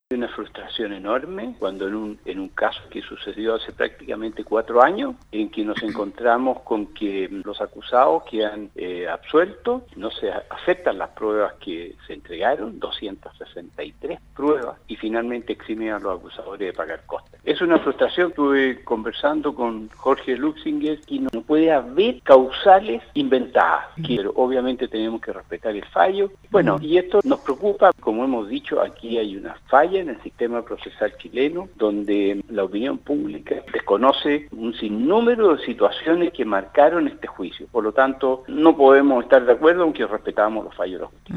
Una frustración enorme cuando en un caso que sucedió hace prácticamente 4 años, en que nos encontramos con que los acusados quedan absueltos, no se aceptan las pruebas que se entregaron, 263 pruebas, y finalmente eximen a los acusadores de pagar costas. Es una frustración. Estuve conversando con Jorge Luxinger y no puede haber causales inventadas, pero obviamente tenemos que respetar el fallo. Bueno, y esto nos preocupa, como hemos dicho, aquí hay una falla en el sistema procesal chileno, donde la opinión pública desconoce un sinnúmero de situaciones que marcaron este juicio. Por lo tanto, no podemos estar de acuerdo, aunque respetamos los fallos de la justicia.